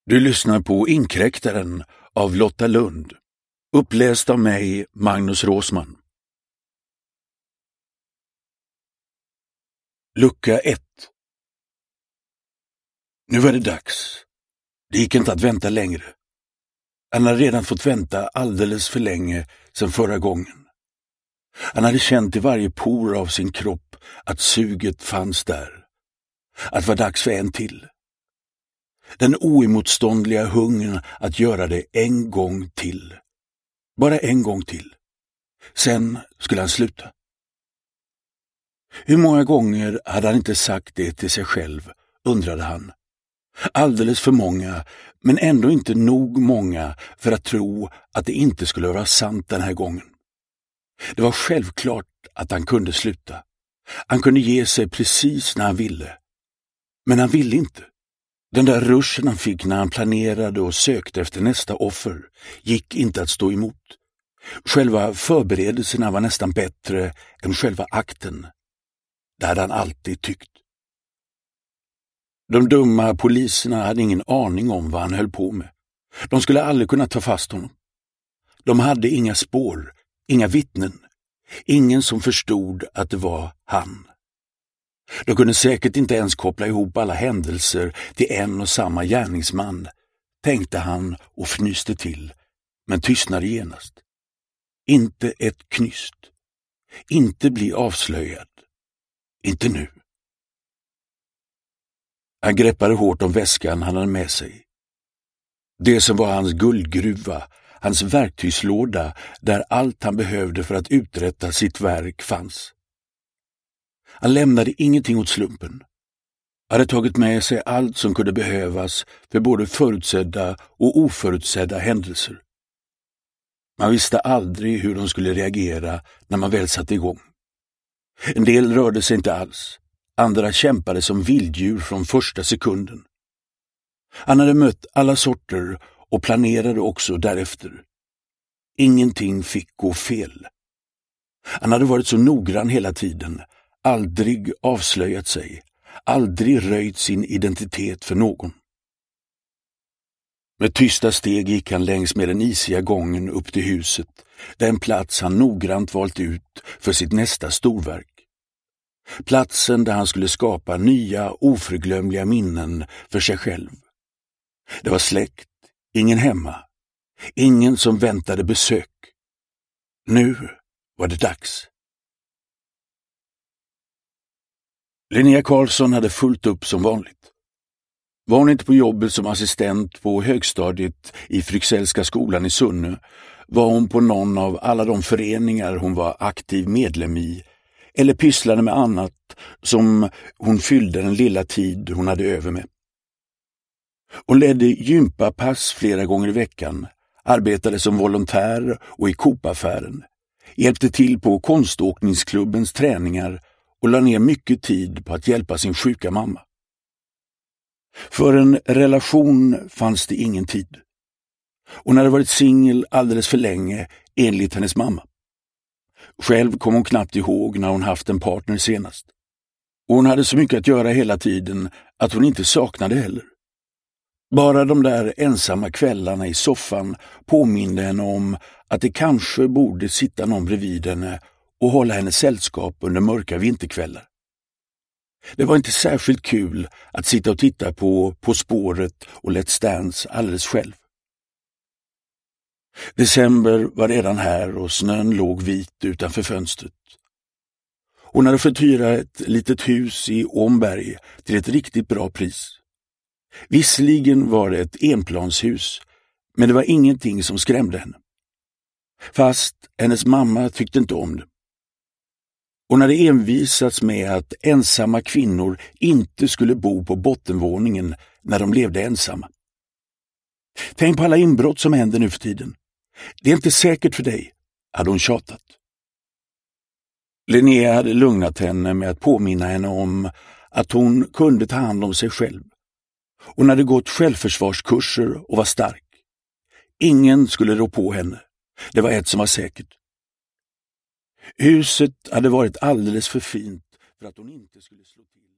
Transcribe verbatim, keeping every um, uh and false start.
Du lyssnar på Inkräktaren av Lotta Lund. Uppläst av mig, Magnus Råsman. Lucka ett. Nu var det dags. Det gick inte att vänta längre. Han hade redan fått vänta alldeles för länge sedan förra gången. Han hade känt i varje por av sin kropp att suget fanns där. Att det var dags för en till. Den oemotståndliga hungern att göra det en gång till. Bara en gång till. Sen skulle han sluta. Hur många gånger hade han inte sagt det till sig själv, undrade han. Alldeles för många, men ändå inte nog många för att tro att det inte skulle vara sant den här gången. Det var självklart att han kunde sluta. Han kunde ge sig precis när han ville. Men han ville inte. Den där ruschen han fick när han planerade och sökte efter nästa offer gick inte att stå emot. Själva förberedelserna var nästan bättre än själva akten. Det hade han alltid tyckt. De dumma poliserna hade ingen aning om vad han höll på med. De skulle aldrig kunna ta fast honom. De hade inga spår, inga vittnen. Ingen som förstod att det var han. De kunde säkert inte ens koppla ihop alla händelser till en och samma gärningsman, tänkte han och fnyste till, men tystnade genast. Inte ett knyst. Inte bli avslöjad. Inte nu. Han greppade hårt om väskan han hade med sig. Det som var hans guldgruva, hans verktygslåda där allt han behövde för att uträtta sitt verk fanns. Han lämnade ingenting åt slumpen. Han hade tagit med sig allt som kunde behövas för både förutsedda och oförutsedda händelser. Man visste aldrig hur de skulle reagera när man väl satte igång. En del rörde sig inte alls. Andra kämpade som vilddjur från första sekunden. Han hade mött alla sorter och planerade också därefter. Ingenting fick gå fel. Han hade varit så noggrann hela tiden, aldrig avslöjat sig, aldrig röjt sin identitet för någon. Med tysta steg gick han längs med den isiga gången upp till huset, den plats han noggrant valt ut för sitt nästa storverk. Platsen där han skulle skapa nya, oförglömliga minnen för sig själv. Det var släkt, ingen hemma, ingen som väntade besök. Nu var det dags. Linnea Karlsson hade fullt upp som vanligt. Var hon inte på jobbet som assistent på högstadiet i Fryxellska skolan i Sunne, var hon på någon av alla de föreningar hon var aktiv medlem i, eller pysslade med annat som hon fyllde den lilla tid hon hade över med. Hon ledde gympapass flera gånger i veckan, arbetade som volontär och i Coop-affären, hjälpte till på konståkningsklubbens träningar och la ner mycket tid på att hjälpa sin sjuka mamma. För en relation fanns det ingen tid. Hon hade varit singel alldeles för länge enligt hennes mamma. Själv kom hon knappt ihåg när hon haft en partner senast. Och hon hade så mycket att göra hela tiden att hon inte saknade heller. Bara de där ensamma kvällarna i soffan påminde henne om att det kanske borde sitta någon bredvid henne och hålla henne sällskap under mörka vinterkvällar. Det var inte särskilt kul att sitta och titta på På spåret och Let's Dance alldeles själv. December var redan här och snön låg vit utanför fönstret. Hon hade fått hyra ett litet hus i Åmberg till ett riktigt bra pris. Visserligen var det ett enplanshus, men det var ingenting som skrämde henne. Fast hennes mamma tyckte inte om det. Hon hade envisats med att ensamma kvinnor inte skulle bo på bottenvåningen när de levde ensamma. Tänk på alla inbrott som händer nu för tiden. Det är inte säkert för dig, hade hon tjatat. Linnea hade lugnat henne med att påminna henne om att hon kunde ta hand om sig själv. Hon hade gått självförsvarskurser och var stark. Ingen skulle rå på henne. Det var ett som var säkert. Huset hade varit alldeles för fint för att hon inte skulle slå till.